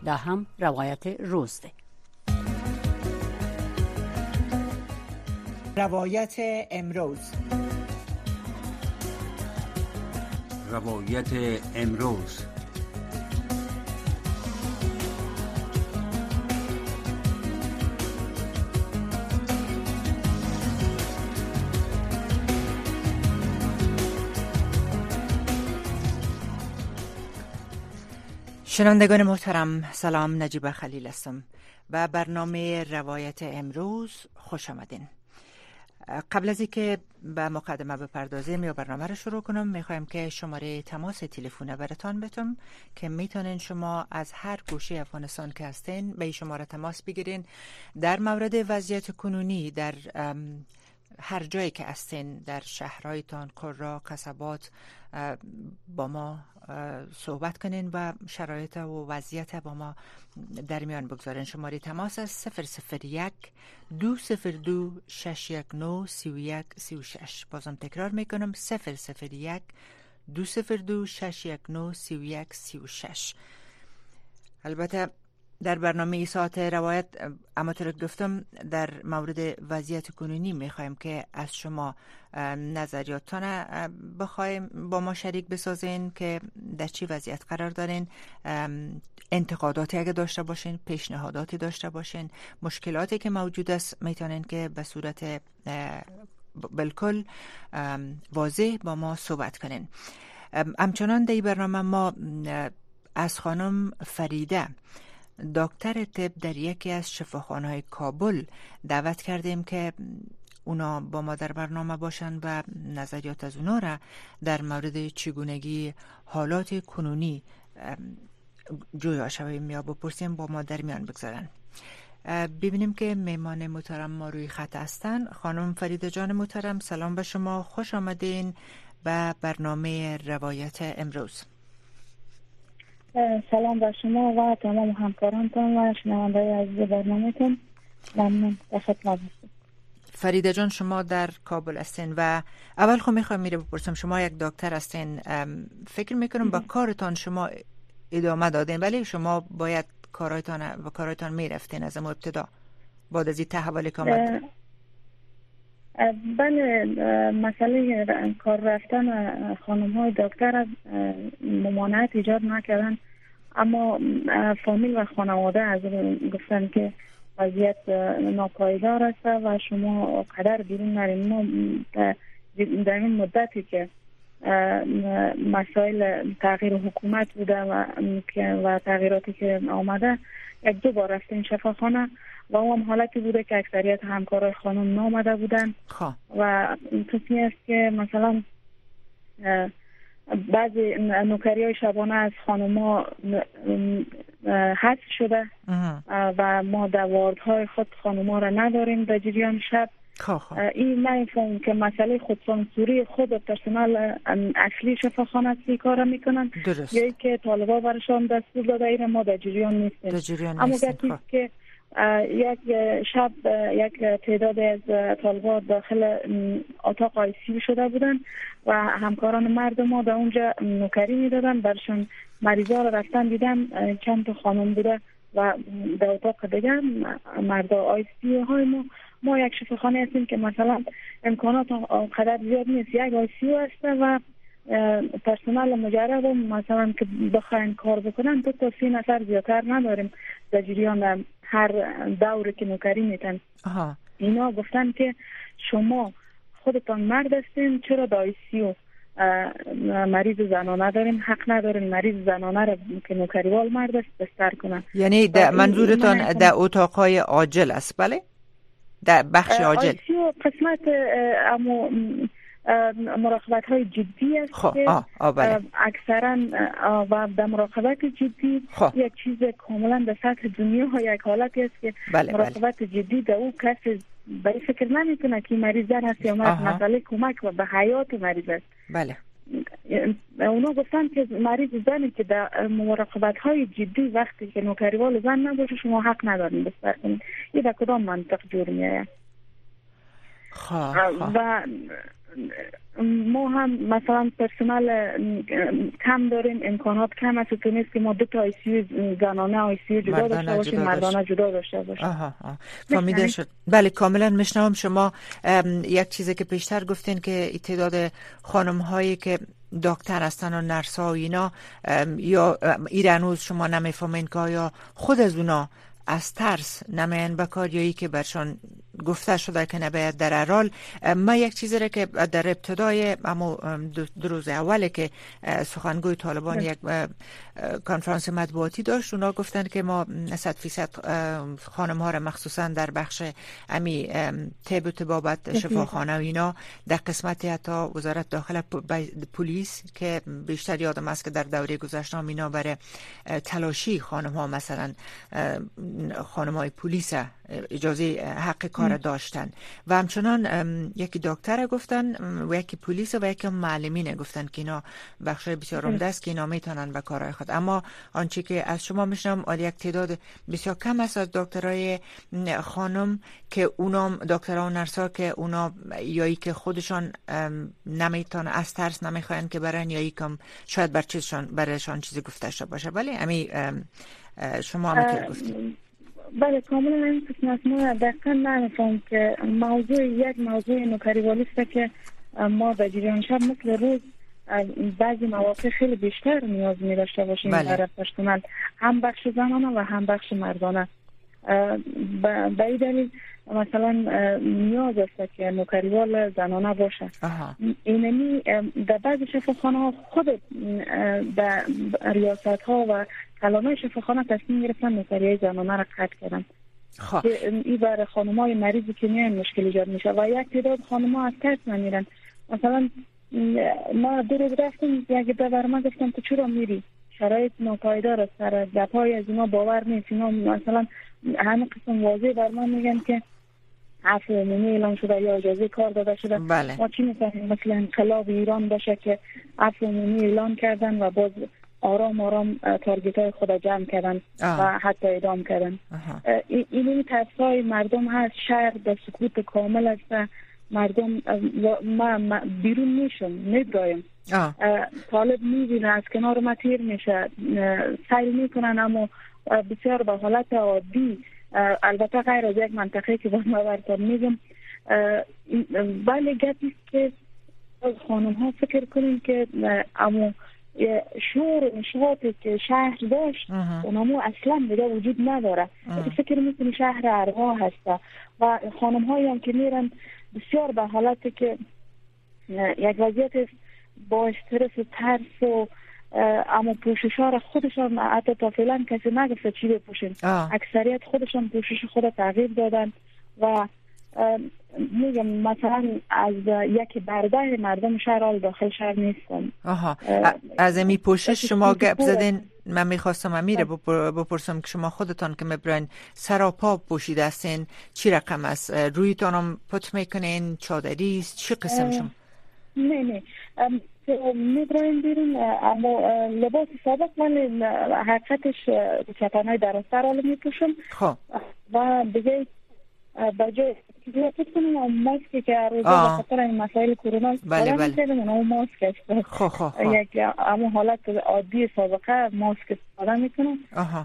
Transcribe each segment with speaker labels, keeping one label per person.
Speaker 1: دا هم روایت روز ده.
Speaker 2: روایت امروز.
Speaker 3: روایت امروز.
Speaker 2: شنوندگان محترم، سلام، نجیب خلیل هستم و برنامه روایت امروز خوش آمدین. قبل از اینکه به مقدمه بپردازیم یا برنامه رو شروع کنم، میخوایم که شماره تماس تلفن براتان بتم که میتونین شما از هر گوشه افغانستان که هستین به این شماره تماس بگیرین در مورد وضعیت کنونی در هر جایی که هستین، در شهرهایتان، قرا، قصبات، با ما صحبت کنین و شرایط و وضعیت با ما در میان بگذارین. شماره تماس است 001 202 619 3136. بازم تکرار میکنم 001 202 619 3136. البته در برنامه ساعت روایت همونطور که گفتم در مورد وضعیت کنونی میخوایم که از شما نظریاتتان بخوایم با ما شریک بسازین که در چی وضعیت قرار دارین، انتقاداتی اگه داشته باشین، پیشنهاداتی داشته باشین، مشکلاتی که موجود است میتونین که به صورت بالکل واضح با ما صحبت کنین. همچنان در این برنامه ما از خانم فریده، دکتر طب در یکی از شفاخانه‌های کابل، دعوت کردیم که اونا با ما در برنامه باشن و نظریات از اونا را در مورد چگونگی حالات کنونی جویا شویم یا بپرسیم با ما در میان بگذارن. ببینیم که میمان محترم ما روی خط هستن. خانم فریده جان محترم، سلام به شما، خوش آمدین به برنامه روایت امروز.
Speaker 4: سلام به شما و تمام همکارانتون و شنونده‌های عزیز برنامه‌تون. ممنون، به خدمت هستم.
Speaker 2: فریده جان، شما در کابل هستین و اول خب میخوام بپرسم، شما یک دکتر هستین، فکر میکنم با کارتان شما ادامه دادین، ولی شما باید کارایتان میرفتین از ابتدا بعد از این تحولی که آمد.
Speaker 4: بله، مسئله کار رفتن خانم‌های دکتر از ممانعت ایجاد نکردن، اما فامیل و خانواده از گفتن که وضعیت ناپایدار است و شما قدر بیرون نرین. ما در این مدتی که مسائل تغییر حکومت بوده و تغییراتی که آمده، یک دو بار رفتیم شفاخانه و اون حالتی بوده که اکثریت همکارای خانم نامده بودن و قسمی است که مثلا بعضی نوکری های شبانه از خانم ها حذف شده و ما در واردهای خود خانم ها را نداریم در جریان شب. این نمیفهم که مسئله خودسانسوری خود پرسنل اصلی شفاخانه است کار میکنن یا ای که طالبا برشان دستور داده ایره ما در جریان نیستیم. اما گفتی که یک شب یک تعداد از طالبا داخل اتاق آیسیو شده بودن و همکاران مرد ما در اونجا نوکری میدادن، برشان مریضا رو رفتن دیدن چند تا خانم بوده و در اتاق دیگه مرد آیسیو های ما یک شفاخانه هستیم که مثلا امکانات قدر زیاد نیست، یک آیسیو هسته و پرسنل مجرد مثلا که بخواین کار بکنن 2 تا 3 نفر زیادتر نداریم در جریان هر دوره که نوکری میتن. اینا گفتن که شما خودتان مرد هستین، چرا در آیسیو مریض زنانه داریم، حق نداریم مریض زنانه را که نوکریوال مرد است بستر کنن.
Speaker 2: یعنی منظورتان در اتاقهای عاجل است؟ بله، در بخش عاجل
Speaker 4: آیسیو قسمت مراقبت های جدی است که اکثرا و در مراقبت جدی یک چیز کاملا در سطح دنیا یک حالتی است که مراقبت جدی در او کسی به فکر نمیکنه که مریض زن هست یا مرد، مسئله کمک و به حیات مریض است.
Speaker 2: بله،
Speaker 4: اونا گفتن که مریض زنی که در مراقبت های جدی وقتی که نوکریوال زن نباشه شما حق ندارین بستر کنید. این در کدام منطق جور میآید؟ و ما هم مثلا پرسنل کم داریم، امکانات کم است، تو نیست که ما 2 تا آی سی یو زنانه آی سی یو جدا داشته باشیم، مردانه جدا داشته باشیم.
Speaker 2: فهمیده شد. بله کاملا میشنوم. شما یک چیزی که پیشتر گفتین که تعداد خانم هایی که دکتر هستن و نرس ها و اینا یا ایرانوز شما نمیفهمین که یا خود از اونا از ترس نمیان بکار یا ای که برشان گفته شده که نباید در ارال. ما یک چیزی را که در ابتدای اما 2 روز اوله که سخنگوی طالبان یک کنفرانس مطبوعاتی داشت، اونا گفتن که ما 100% خانم ها را مخصوصا در بخش امی طب و طبابت شفاخانه و اینا در قسمتی حتی وزارت داخله پلیس که بیشتر یادم است که در دوره گذشته اینا برای تلاشی خانم ها مثلا خانم های پلیس اجازه حق کار داشتن و همچنان یکی دکتر گفتن و یکی پلیس و یکی معلمین گفتن که اینا بخش بسیار عمده است که اینا میتونن به کارهای خود. اما آنچه که از شما میشنم یک تعداد بسیار کم است از دکترای خانم که اونا دکترها و نرسا که اونا یایی که خودشان نمیتونن از ترس نمیخواین که برن یا یکم شاید بر چیزشان برایشان چیزی گفته شده باشه. ولی امی شما هم که گفتید.
Speaker 4: بله کاملا این قسم از ما دقیقا نمیفهم که یک موضوع نوکریوالی است که ما در جریان شب مثل روز بعضی مواقع خیلی بیشتر نیاز می داشته باشیم برای پرسنل، هم بخش زنانه و هم بخش مردانه. به این دلیل مثلا نیاز است که نوکریوال زنانه باشه. اینمی در بعضی شفاخانه ها خود در ریاست ها و کلانای شفاخانه تصمیم گرفتن نوکریای زنانه را قطع کردن. این برای خانمای مریضی که میان مشکل ایجاد میشه و یک تعداد خانم‌ها از ترس نمیرن. مثلا ما 2 روز رفتیم، یک بر ما گفتم تو چرا میری؟ شرایط ناپایدار است، سر گپ‌های از اینا باور نیست. اینا مثلا همه قسم واضح بر ما میگن که عفو عمومی اعلام شده یا اجازه کار داده شده.
Speaker 2: بله.
Speaker 4: ما چی می‌فهمیم مثل انقلاب ایران باشه که عفو عمومی اعلان کردن و باز آرام آرام تارگت های خود جمع کردن و حتی اعدام کردن. این ترسای مردم هست. شهر در سکوت کامل است. مردم ما بیرون میدرایم. طالب میبینه از کنار ما تیر میشه، سیل میکنن، اما بسیار به حالت عادی، البته غیر از یک منطقه که باز ما براتون میگم. ولی گپی که خانم ها فکر کنیم که اما شور و نشاطی که شهر داشت اونمو اصلا دیگه وجود نداره. فکر میکنی شهر ارواح هسته و خانم هایی هم که میرن بسیار به حالتی که یک وضعیت با استرس و ترس و اما پوشش ها را خودشان حتی تا فعلا کسی نگفته چی بپوشن. اکثریت خودشان پوشش خود تغییر دادن و میگم مثلا از یک برده مردم شهر داخل شهر نیستن.
Speaker 2: از امی پوشش شما گپ زدین، من میخواستم امیره بپرسم که شما خودتان که میبرین سراپا پوشیده هستین چی رقم است؟ رویتان هم پت میکنین؟ چادری است؟ چی قسم شما؟
Speaker 4: نه میبرین بیرون، اما لباس سابق من حقیقتش چپنهای درسته را میپوشم و دیگه بجای فکر کنم ماسکی که روزه به خاطر این مسائل کرونا استفاده می‌کردم، اون ماسک است. یک اما حالت عادی سابقه ماسک استفاده میکنم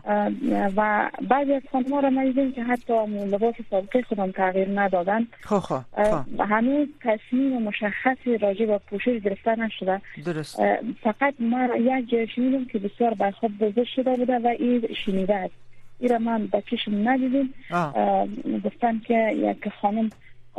Speaker 4: و بعضی از خانم‌ها را می‌دیدم که حتی لباس سابقه خودم تغییر ندادن. هنوز تصمیم مشخصی راجع به پوشش گرفته نشده.
Speaker 2: درست.
Speaker 4: فقط من یک جای شنیدم که بسیار برخواب بزرگ شده بوده و این شنیده است. ایره من با چشم ندیدیم. گفتن که یک خانم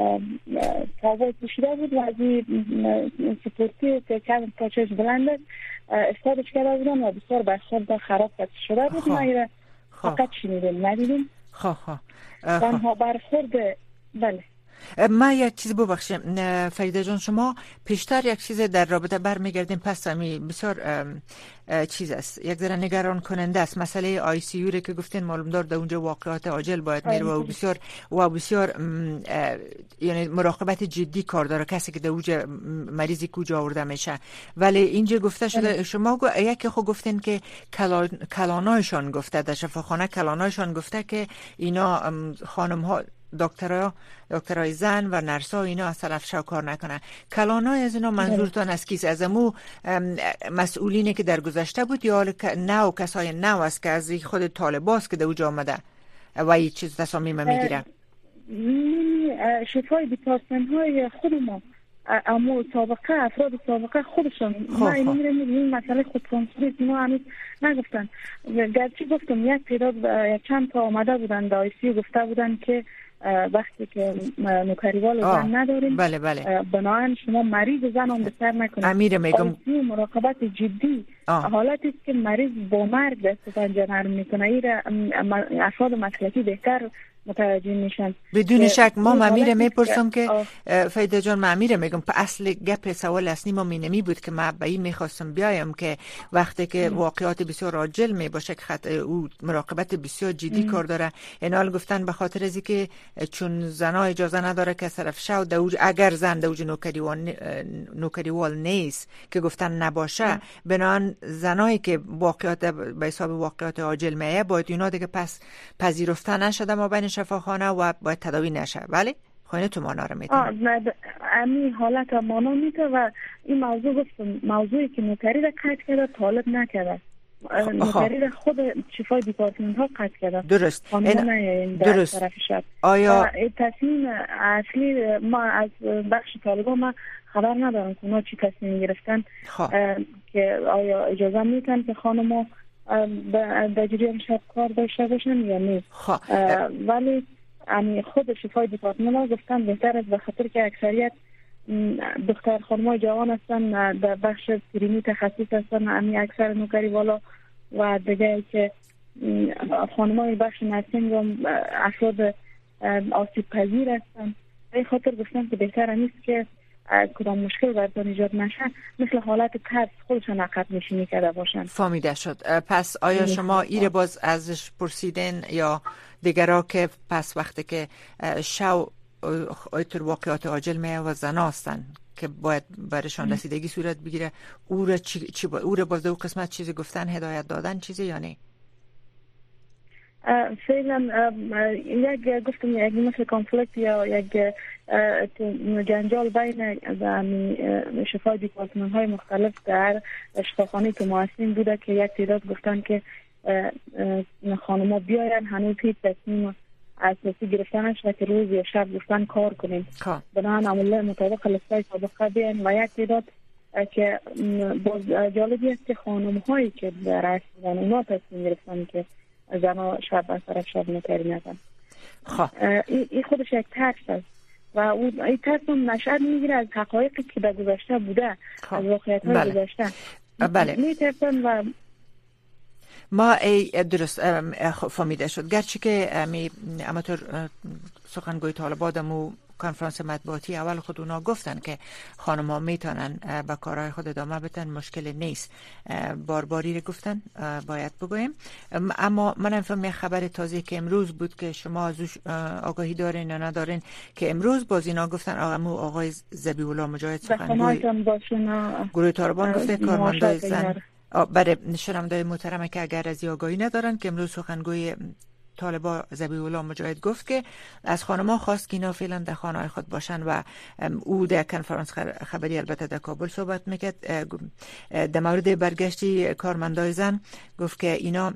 Speaker 4: تاوای پوشیده بود و از این سپورتی که کم پاچش بلند است استادش کرده بودن و بسیار برخورد خراب شده بود. ما ایره فقط شنیدیم ندیدیم. تنها برخورد. بله.
Speaker 2: ما یک چیز ببخشیم فریده جان، شما پیشتر یک چیز در رابطه برمیگردیم پس همی بسیار چیز است، یک ذره نگران کننده است، مسئله آی سی یو که گفتین معلوم دار در اونجا واقعات عاجل باید میره و بسیار یعنی مراقبت جدی کار داره کسی که در اونجا مریضی کجا آورده میشه. ولی اینجا گفته شده شما یکی خود گفتین که کلانایشان گفته در شفاخانه کلانایشان گفته که اینا خانم ها دکترای زن و نرسا اینا از طرف شو کار نکنن. کلانای از اینا منظورتان از کیست؟ از امو مسئولینی که در گذشته بود یا نو کسای نو است که از خود طالباست که در اوجا آمده و این چیز تصامیم میگیره؟
Speaker 4: شفای دیپارتمنت های خود ما، اما سابقه افراد سابقه خودشون ما این مسئله خودسانسوری ما هنوز نگفتن. گرچه گفتم یک تعداد چند تا آمده بودن در آیسی گفته بودن که وقتی که نوکریوال زن نداریم بنابراین شما مریض زن هم بسر نکنید.
Speaker 2: امیر میگم
Speaker 4: مراقبت جدی حالتی است که مریض با مرگ دست پنجه نرم میکنه. این افراد مسلکی بهتر متوجه میشن.
Speaker 2: بدون شک ما امیر میپرسم که فایده جان، من امیر میگم په اصل گپ سوال اصلی ما نمی بود که من به این میخواستم بیایم که وقتی که واقعات بسیار عاجل می باشه که خط او مراقبت بسیار جدی کار داره. اینال گفتن به خاطر از که چون زنا اجازه نداره که طرف شو دوج اگر زن دوج نوکریوال نیست که گفتن نباشه، بنان زنایی که واقعات به حساب واقعات عاجل میه باید اینا دیگه پس پذیرفته نشده ما بین شفاخانه و باید تداوی نشه. بله خونه تو مانا رو میتونه
Speaker 4: امی حالت مانا میته و این موضوع گفتم موضوعی که نوکری را قطع کرده طالب نکرده. نوکری را خود شفای دیپارتمنت ها قطع کرده.
Speaker 2: درست.
Speaker 4: درست.
Speaker 2: آیا
Speaker 4: تصمیم اصلی ما از بخش طالبا ما خبر ندارم که اونا چی تصمیم گرفتن که آیا اجازه میتن که خانم در جریان شب کار داشته باشن یا نه. ولی خود شفای دیپارتمنت ها گفتن بهتر است به خاطر که اکثریت دختر خانمای جوان هستن در بخش پریمی تخصص هستن، اکثر نوکری والا و دیگه که خانمای بخش نرسینگ و افراد آسیب پذیر هستن. به خاطر گفتن که بهتر نیست که کدام مشکل براتون ایجاد نشه مثل حالت ترس خودشون عقب نشینی کرده باشن.
Speaker 2: فهمیده شد. پس آیا شما ایره باز ازش پرسیدین یا دیگرها که پس وقتی که شو ایتر واقعات عاجل میه و زنا هستن که باید برشان رسیدگی صورت بگیره، او را باز دو قسمت چیزی گفتن، هدایت دادن چیزی یا نه؟
Speaker 4: فعلا یک گفتم یک مثل کانفلیکت یا یک جنجال بین شفای دیپارتمنت های مختلف در شفاخانه که ما هستیم بوده که یک تعداد گفتن که خانم‌ها بیاین، هنوز هیچ تصمیم اساسی گرفته نشده که روز یا شب گفتن کار کنیم. بنابراین عمله مطابق لستای سابقه بیاین و یک تعداد که باز جالبی است که خانم‌هایی که در رأس بودن اونا تصمیم گرفتن که زنها شب از طرف شب نکردی نزن. این خودش یک ترس است و این ترس هم نشأت میگیره از حقایقی که در گذشته بوده، از واقعیت‌های گذشته.
Speaker 2: بله.
Speaker 4: میترسن و
Speaker 2: ما درست فهمیده شد. گرچه که اماتور سخنگوی طالبان کنفرانس مطبوعاتی اول خود اونا گفتن که خانم‌ها میتونن به کارهای خود ادامه بدن، مشکل نیست. بارباری رو گفتن باید بگویم. اما من فهمیدم خبر تازه که امروز بود که شما ازش آگاهی دارین یا ندارین که امروز باز اینا گفتن آقای ذبیح الله مجاهد سخنگوی گروه طالبان گفته کارمندای زن برای شنونده‌های محترم که اگر از آگاهی ندارن که امروز سخنگوی طالبان ذبیح الله مجاهد گفت که از خانم‌ها خواست که اینا فعلا در خانه‌های خود باشن و او در کنفرانس خبری البته در کابل صحبت میکرد در مورد برگشتی کارمندای زن. گفت که اینا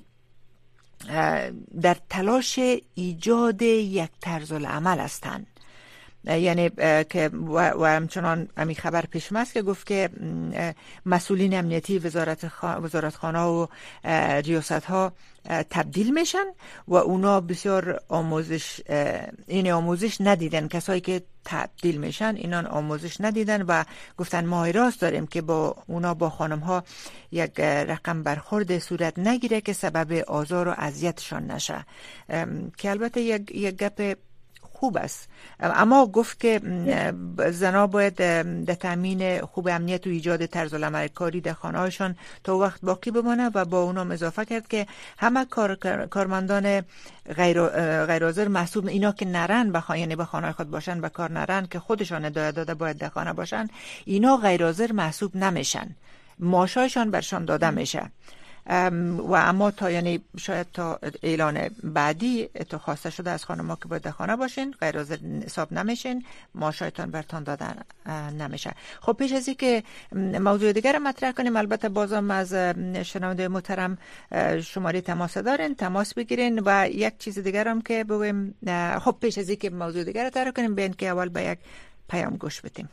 Speaker 2: در تلاش ایجاد یک طرز العمل هستند، یعنی که و همچنان امی خبر پیش است که گفت که مسئولین امنیتی وزارتخانه و ریاست ها تبدیل میشن و اونا بسیار آموزش ندیدن. کسایی که تبدیل میشن اینا آموزش ندیدن و گفتن ما راست داریم که با اونا با خانم ها یک رقم برخورد صورت نگیره که سبب آزار و اذیتشان نشه، که البته یک گپ خوب است. اما گفت که زنها باید در تامین خوب امنیت و ایجاد طرز العمل کاری در خانه‌هاشان تا وقت باقی بمانه و با اونم اضافه کرد که همه کارمندان غیر حاضر محسوب اینا که نرن یعنی به خانه خود باشن و کار نرن که خودشان هدایت داده باید در خانه باشن، اینا غیر حاضر محسوب نمیشن، معاششان برشان داده میشه. و اما تا یعنی شاید تا اعلان بعدی تو خواسته شده از خانم‌ها که باید در خانه باشین، غیر از حساب نمیشین، معاشایتان برتان دادن نمیشه. خب پیش از اینکه موضوع دیگر مطرح کنیم، البته بازم از شنونده محترم شماره تماس دارین، تماس بگیرین. و یک چیز دیگر هم که بگویم، خب پیش از اینکه موضوع دیگر رو طرح کنیم، بیاین که اول به یک پیام گوش بدیم.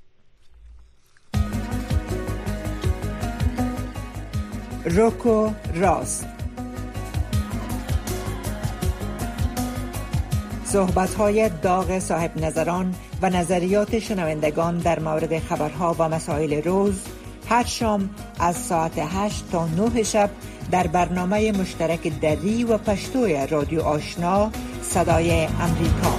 Speaker 3: روکو راست، صحبت‌های داغ صاحب نظران و نظریات شنوندگان در مورد خبرها و مسائل روز، هر شام از ساعت 8 تا 9 شب در برنامه مشترک دری و پشتوی رادیو آشنا صدای امریکا.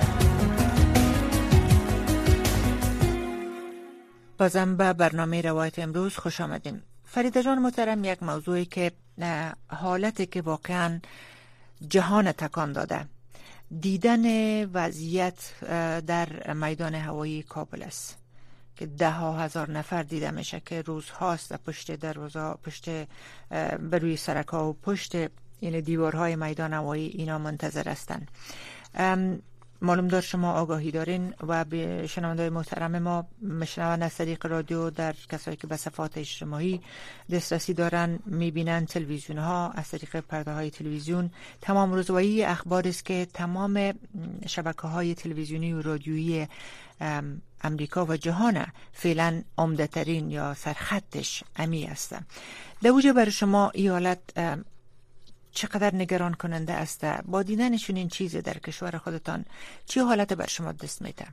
Speaker 2: بازم به برنامه روایت امروز خوش آمدیم. فریده جان محترم، یک موضوعی که حالتی که واقعا جهان تکان داده، دیدن وضعیت در میدان هوایی کابل است که 10,000 نفر دیده میشه که روزهاست پشت دروازه، پشت بروی سرک‌ها و پشت این دیوارهای میدان هوایی اینا منتظر هستند. معلوم دار شما آگاهی دارین و به شنونده‌های محترم ما میشنون از طریق رادیو، در کسایی که به صفحات اجتماعی دسترسی دارن میبینن، تلویزیون ها از طریق پرده های تلویزیون تمام روزایی اخبار است که تمام شبکه‌های تلویزیونی و رادیویی امریکا و جهان فعلا عمده ترین یا سرخطش امی است. در وجه برای شما این حالت چقدر نگران کننده است؟ با دیدنشون این چیز در کشور خودتان چی حالت بر شما دست میده؟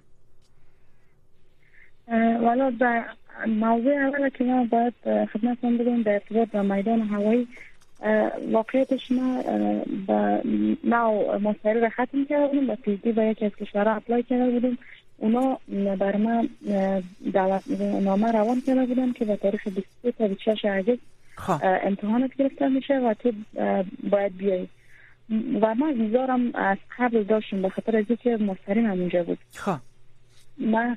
Speaker 4: والا در موضوع اول که ما باید خدمتتون بگم در ارتباط با میدان هوایی، واقعیتش ما با نوع مستری را ختم کرده بودیم، با پیزدی با یکی از کشورها اپلای کرده بودیم. اونا بر ما دعوت نامه روان کرده بودن که به تاریخ 23 تا 26 اگست امتحانات گرفته میشه و تو باید بیایی. و ما ویزارم از قبل داشتم به خاطر از اینکه مستریم هم اونجا بود. ما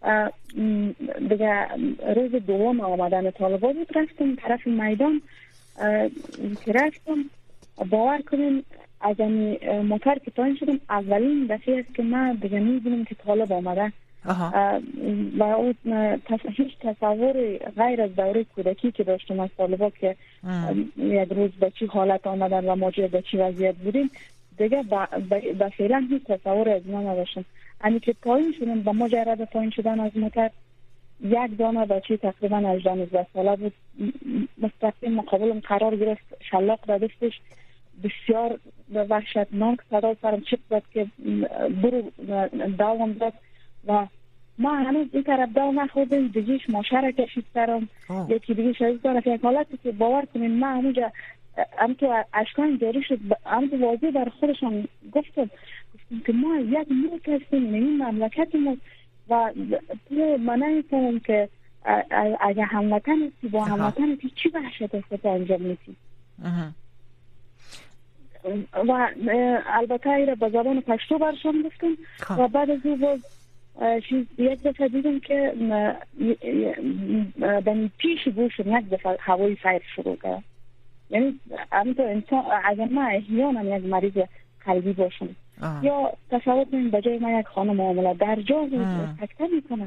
Speaker 4: دیگه روز دوم آمدن طالبا بود، رفتم طرف میدان که رفتم، باور کنیم از این موتر که پایین شدم، اولین دفعه است که من دیگه میبینم که طالب آمده. و اون هیچ تصور غیر از دوره کودکی که داشتم از طالبا که یک روز به چی حالت آمدن و ما به چی وضعیت بودیم، دیگه به فعلا هیچ تصور از اینا نداشتم. یعنی که پایین شدم، با مجرد پایین شدن از موتر، یک دانه بچه تقریبا 18 ساله بود، مستقیم مقابلم قرار گرفت، شلاق را دستش، بسیار وحشتناک صدا سرم چپ زد که برو داوم داد و ما هنوز این طرف داو نخوردیم، دیگهش ماشه را کشید سرم، یکی دیگه شدید دارد. یک حالتی که باور کنیم ما همونجا هم که اشکان جاری شد، هم که واضح بر خودشان گفتم که ما یک ملک هستیم، این مملکت ما و من نمی‌فهمم که اگه هموطن هستی با هموطن هستی چی وحشت است انجام میدی. و البته ایره با زبان پشتو برشان گفتم و بعد از این باز یک دفعه دیدم که بنی پیش گوشم یک دفعه هوایی سیر شروع کرد. یعنی همینطور انسان اگر من احیانا یک مریض قلبی باشم یا تصور کنیم بجای من یک خانم معامله در جا سکته میکنه.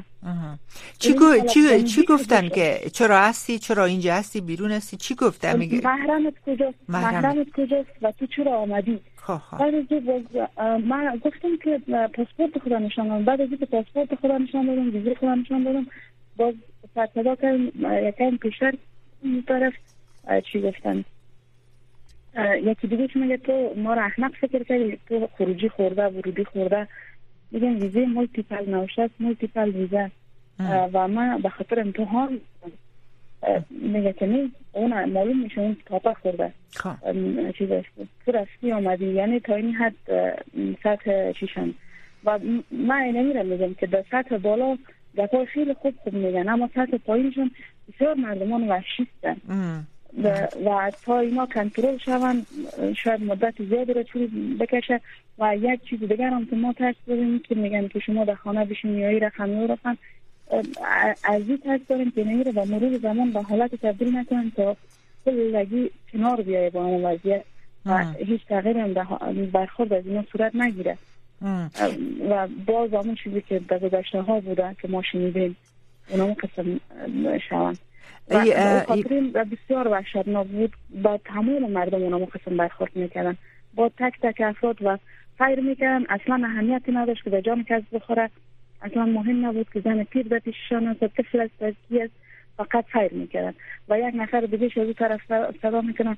Speaker 2: چی گفتن که چرا هستی، چرا اینجا هستی، بیرون هستی، چی گفتن؟ میگه
Speaker 4: محرمت کجاست و تو چرا آمدی؟ بعد از من گفتم که پاسپورت خدا نشان دادم. بعد از اینکه پاسپورت خدا نشان دادم، ویزای خدا نشان دادم، باز صدا کردم یکم پیشتر طرف چی گفتن، یکی دیگه چون میگه تو ما را احمق فکر کردی، تو خروجی خورده ورودی خورده. میگم ویزه مولتیپل نوشته، مولتیپل ویزا و من به خاطر امتحان میگه که نه اون معلوم میشه اون تاپا خورده چیز است، تو رفتی آمدی، یعنی تا این حد سطح چیشن. و من نمیرم میگم که در سطح بالا دفعه خیلی خوب میگن، اما سطح پایینشون بسیار مردمان وحشیستن و تا اینا کنترل شون شاید مدت زیادی را طول بکشه. و یک چیز دیگر هم که ما ترس داریم که میگن که شما در خانه بشین یا رقمی رقم، از این ترس داریم که نمیره و مرور زمان به حالت تبدیل نکنن تا کلگی کنار بیایه با اون وضعیت و هیچ تغییر هم برخورد از اینا صورت نگیره. و باز همون چیزی که در گذشته ها بوده که ما شنیدیم اونا قسم شوند و خاطرین بسیار وحشتناک بود. با تمام مردم اونا قسم برخورد میکردن، با تک تک افراد و فیر میکردن. اصلا اهمیتی نداشت که به جان کس بخوره، اصلا مهم نبود که زن پیر به پیششان است، طفل است، بچی است، فقط فیر میکردن. و یک نفر دیگه از اون طرف صدا میکنن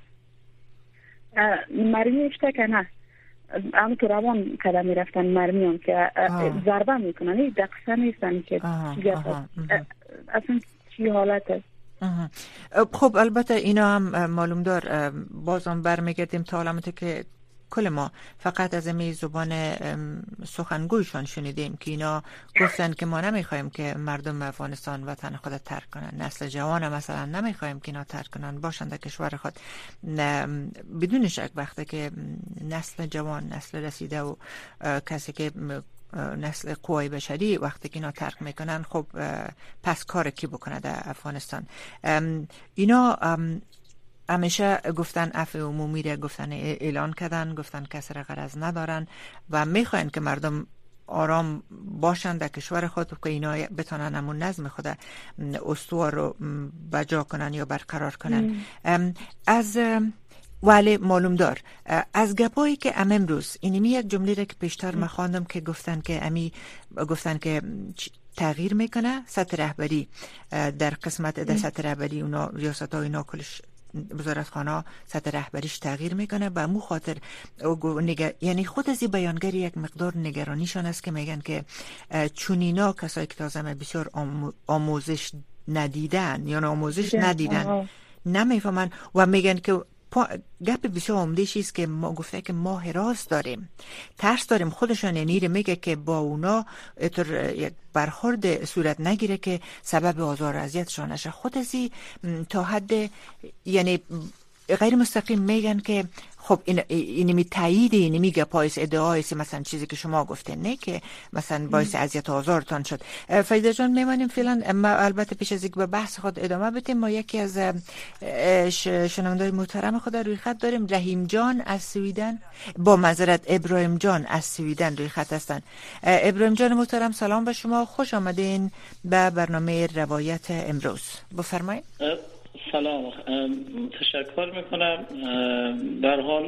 Speaker 4: مرمی اشته که نه، همون تو روان کده میرفتن مرمیان که ضربه میکنن. این دقیقه نیستن که اصلا چی حالت است.
Speaker 2: خب البته اینا هم معلوم دار بازم برمیگردیم تا علامتی که کل ما فقط از امی زبان سخنگویشان شنیدیم که اینا گفتن که ما نمیخوایم که مردم افغانستان وطن خود ترک کنن، نسل جوان مثلا نمیخوایم که اینا ترک کنن، باشند در کشور خود. بدون شک وقتی که نسل جوان، نسل رسیده و کسی که نسل قوای بشری وقتی که اینا ترک میکنن، خب پس کار کی بکنه در افغانستان؟ اینا همیشه گفتن عفو عمومی را گفتن اعلان کردن، گفتن کسی را غرض ندارن و میخواین که مردم آرام باشند در کشور خود که اینا بتونن همون نظم خود استوار رو بجا کنن یا برقرار کنن. از ولی معلوم دار از گپایی که امروز اینمی یک جمله را که پیشتر ما خواندم که گفتن که تغییر میکنه سطح رهبری در قسمت در سطح رهبری اونا ریاست ها اینا کلش وزارت خانه سطح رهبریش تغییر میکنه. به مو خاطر یعنی خود از این بیانگر یک مقدار نگرانیشان است که میگن که چون اینا کسایی که تازه بسیار آموزش ندیدن یا آموزش ندیدن نمیفهمن و میگن که گپ بسیار عمده‌ای است که ما گفته که ما حراس داریم، ترس داریم. خودشان یعنی میگه که با اونا یک برخورد صورت نگیره که سبب آزار و اذیتشان نشه. خود ازی تا حد یعنی غیر مستقیم میگن که خب اینمی تایید اینمی گپایس ادعایست مثلا چیزی که شما گفتین نه که مثلا باعث اذیت و آزارتان شد. فریده جان میمانیم فعلا، اما البته پیش از اینکه به بحث خود ادامه بدیم ما یکی از شنوندگان محترم خود روی خط داریم. رحیم جان از سویدن، با معذرت ابراهیم جان از سویدن روی خط هستن. ابراهیم جان محترم سلام به شما، خوش آمدین به برنامه روایت امروز. بفرمایید.
Speaker 5: سلام، تشکر میکنم. در حال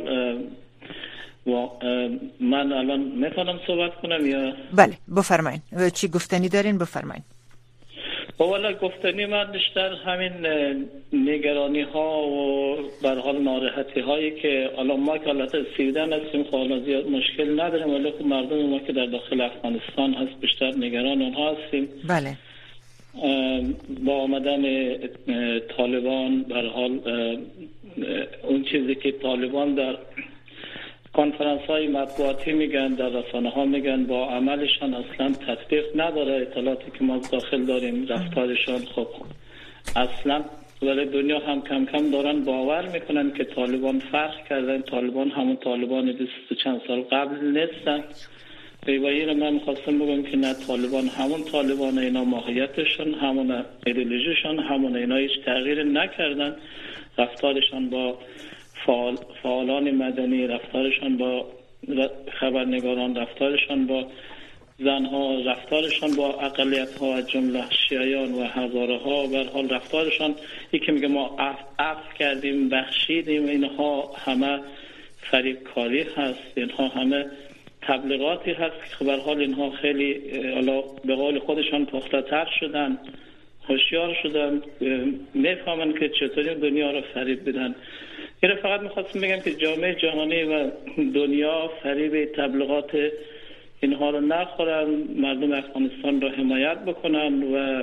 Speaker 5: من الان میتونم صحبت کنم یا؟
Speaker 2: بله بفرمایید، چی گفتنی دارین بفرمایید.
Speaker 5: والا گفتنی من بیشتر همین نگرانی ها و در حال ناراحتی هایی که الان ما که البته سویدن هستیم خب زیاد مشکل نداریم، ولی خب مردم ما که در داخل افغانستان هست بیشتر نگران اونها هستیم.
Speaker 2: بله.
Speaker 5: با آمدن طالبان به هر حال اون چیزی که طالبان در کنفرانس های مطبوعاتی میگن، در رسانه ها میگن، با عملشان اصلا تطبیق نداره. اطلاعاتی که ما داخل داریم رفتارشان خب اصلا، ولی دنیا هم کم کم دارن باور میکنن که طالبان فرق کردن، طالبان همون طالبان 20 چند سال قبل نیستن. پیوایی رو من خواستم بگم که نه، طالبان همون طالبان، اینا ماهیتشون همون، ایدئولوژیشون همون، اینا هیچ تغییر نکردن. رفتارشان با فعالان مدنی، رفتارشان با خبرنگاران، رفتارشان با زنها، رفتارشان با اقلیت‌ها از جمله شیعیان و هزاره ها، به هر حال رفتارشان یکی میگه ما عفو کردیم، بخشیدیم، اینها همه فریبکاری هست، اینها همه تبلیغاتی هست که به هر حال اینها خیلی به قول خودشان پخته‌تر شدن، هوشیار شدن، میفهمن که چطوری دنیا رو فریب بدن. این فقط میخواستم بگم که جامعه جهانی و دنیا فریب تبلیغات اینها رو نخورن، مردم افغانستان رو حمایت بکنن و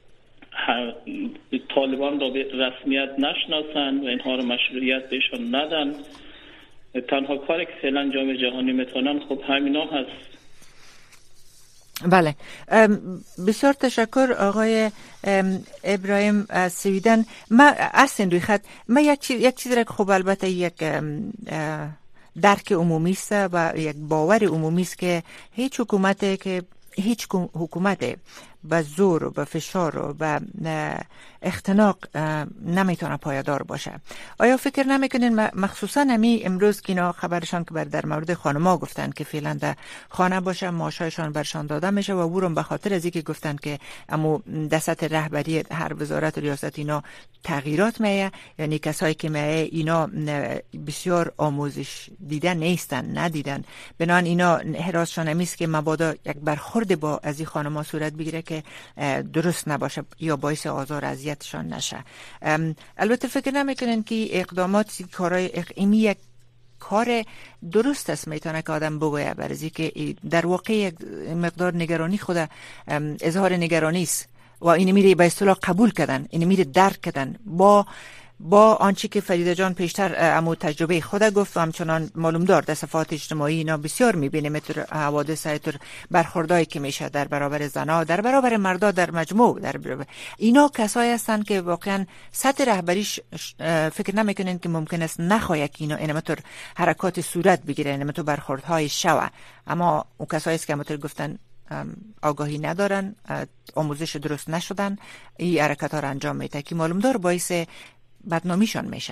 Speaker 5: طالبان رو به رسمیت نشناسن و اینها رو مشروعیت بهشون ندن. تنها کاری که فعلا جامعه جهانی میتونن خب همینا هست.
Speaker 2: بله، بسیار تشکر آقای ابراهیم از سویدن. ما اصلا روی خط ما یک چیز را که خب البته یک درک عمومی است و یک باور عمومی است که هیچ حکومت به زور و به فشار و به اختناق نمیتونه پایدار باشه. آیا فکر نمیکنین مخصوصا همی امروز که اینا خبرشان که در مورد خانما گفتن که فعلا در خانه باشه، معاشایشان برشان داده میشه و ورم به خاطر از اینکه گفتن که امو دست رهبری هر وزارت و ریاست اینا تغییرات میه، یعنی کسایی که میه اینا بسیار آموزش دیدن نیستن، ندیدن، بنان اینا حراسشان همیست که مبادا یک برخورد با از این خانما صورت بگیره که درست نباشه یا باعث آزار اذیتشان نشه. البته فکر نمیکنن که اقدامات کارهای اقلیمی یک کار درست است میتونه که آدم بگویه، برای که در واقع یک مقدار نگرانی خود اظهار نگرانی است و این میره به اصطلاح قبول کردن، این میره درک کردن با آنچه که فریده جان پیشتر امو تجربه خود گفت و همچنان معلوم دار در صفحات اجتماعی اینا بسیار میبینیم اتر حوادث اتر برخوردایی که میشه در برابر زنا، در برابر مردا، در مجموع در برابر اینا کسایی هستن که واقعا سطح رهبریش فکر نمیکنن که ممکن است نخواه که اینا اینمتر حرکات صورت بگیره، اینمتر برخوردهای شوه، اما اون کسایی است که همونطور گفتن آگاهی ندارن، آموزش درست نشدن، این حرکت ها رو انجام میده که معلوم دار باعث بدنامیشان میشه.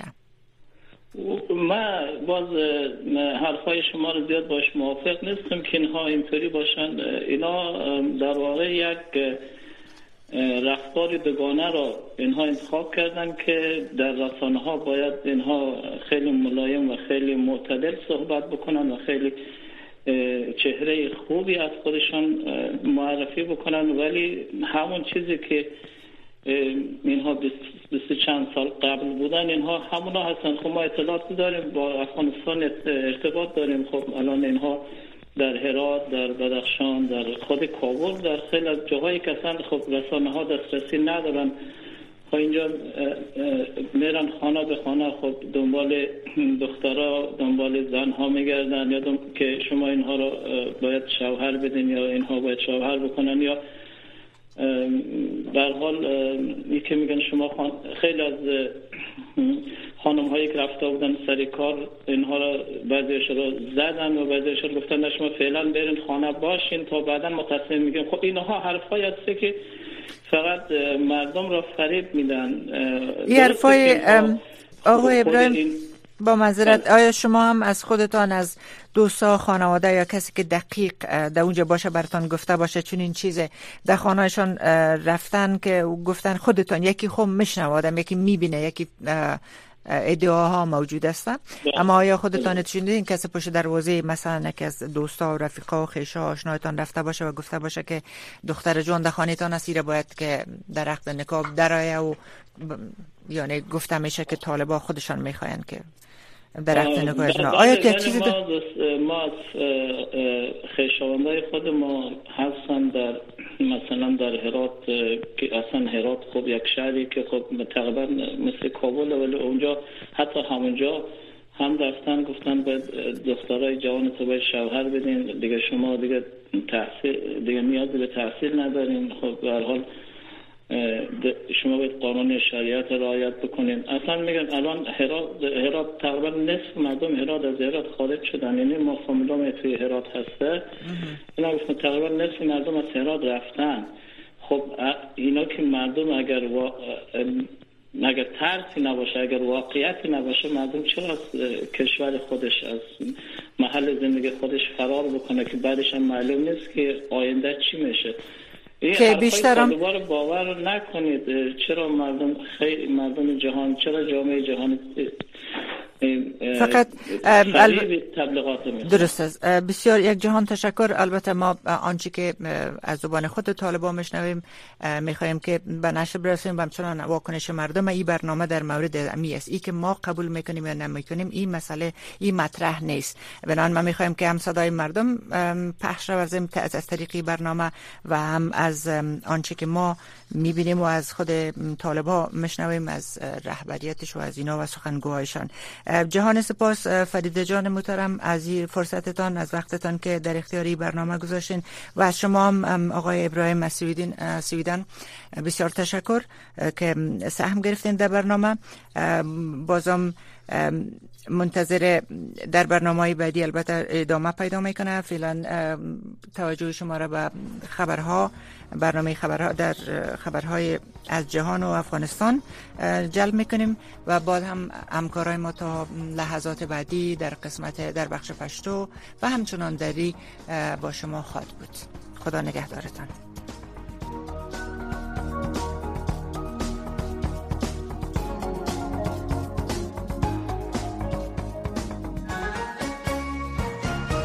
Speaker 5: من باز حرفای شما رو زیاد باش موافق نیستم که اینها اینطوری باشن. اینا در واقع یک رفتار دوگانه را اینها انتخاب کردن که در رسانه ها باید اینها خیلی ملایم و خیلی معتدل صحبت بکنن و خیلی چهره خوبی از خودشان معرفی بکنن، ولی همون چیزی که اینها 20 چند سال قبل بودن اینها همونا هستن. خب ما اطلاعات داریم، با افغانستان ارتباط داریم. خب الان اینها در هرات، در بدخشان، در خود کابل، در خیلی از جاهایی که اصلا خب رسانه ها دسترسی ندارن، خب اینجا میرن خانه به خانه، خب دنبال دخترها، دنبال زنها میگردن، یا که شما اینها رو باید شوهر بدین یا اینها باید شوهر بکنن، یا در حال این که میگن شما خیلی از خانم هایی که رفته بودن سر کار اینها رو بعضیش رو زدن و بعضیش رو گفتن شما فعلا برین خانه باشین تا بعدا متصمیم میگن. خب اینها حرفایی هسته که فقط مردم را فریب میدن.
Speaker 2: این حرفای آقای ابراهیم با معذرت، آیا شما هم از خودتان، از دوستا، خانواده یا کسی که دقیق در اونجا باشه براتان گفته باشه چون این چیزه در خانهشان رفتن که گفتن خودتان یکی خوب میشنوادم، یکی میبینه، یکی ادعاها موجود است، اما آیا خودتان شنیدین کسی پشت دروازه مثلا یکی از دوستا و رفیقا و خویشا آشنایتان رفته باشه و گفته باشه که دختر جان در خانه‌تان اسیره باید که در عقد نکاح درآیه و یعنی گفته میشه که طالبا خودشان میخواین که در عقد نکاح آیا که چیزی
Speaker 5: ما از خویشاوندای خود ما هستن در مثلا در هرات که اصلا هرات خب یک شهری که خب تقریبا مثل کابل، ولی اونجا حتی همونجا هم رفتن گفتن باید دخترای جوان تو باید شوهر بدین، دیگه شما دیگه تحصیل دیگه نیازی به تحصیل ندارین، خب به هر حال شما باید قانون شریعت رعایت بکنین. اصلا میگن الان هرات تقریبا نصف مردم هرات از هرات خارج شدن، یعنی ما فامیلام توی هرات هسته، اینا گفتن تقریبا نصف مردم از هرات رفتن. خب اینا که مردم اگر ترسی نباشه، اگر واقعیتی نباشه، مردم چرا از کشور خودش، از محل زندگی خودش فرار بکنه که بعدش هم معلوم نیست که آینده چی میشه.
Speaker 2: که بیشترم
Speaker 5: دوباره باور نکنید چرا مردم جهان، چرا جامعه جهان
Speaker 2: فقط
Speaker 5: تبلیغات
Speaker 2: درست است. بسیار یک جهان تشکر. البته ما آنچه که از زبان خود طالبان میشنویم میخوایم که به نشر برسیم و همچنان واکنش مردم. این برنامه در مورد امی است، این که ما قبول میکنیم یا نمیکنیم این مسئله، این مطرح نیست. بنابراین ما میخوایم که هم صدای مردم پخش ورزیم از طریق برنامه و هم از آنچه که ما میبینیم و از خود طالبان میشنویم، از رهبریتش و از اینا و سخنگوهایشان. جهان سپاس فریده جان محترم از این فرصتتان، از وقتتان که در اختیاری برنامه گذاشتین و از شما هم آقای ابراهیم از سویدن بسیار تشکر که سهم گرفتین در برنامه. بازم منتظر در برنامه‌های بعدی البته ادامه پیدا میکنه. فعلا توجه شما را به خبرها، برنامه خبرها در خبرهای از جهان و افغانستان جلب میکنیم و بعد هم همکارای ما تا لحظات بعدی در بخش پشتو و همچنان دری با شما خواهد بود. خدا نگهدارتان.